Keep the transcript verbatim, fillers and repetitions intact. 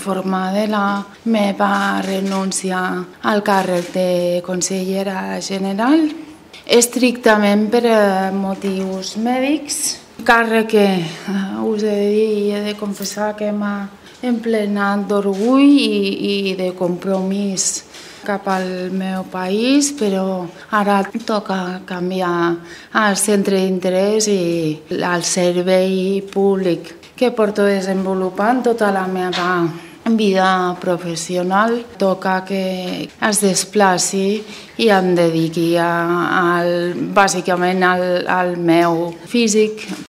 forma de la meva renúncia al càrrec de consellera general, estrictament per motius mèdics, càrrec que us he de dir i he de confessar que m'ha emplenat d'orgull i, i de compromís cap al meu país, però ara toca canviar el centre d'interès i el servei públic que porto desenvolupant tota la meva vida professional. Toca que es desplaci i em dediqui a, al, bàsicament al, al meu físic.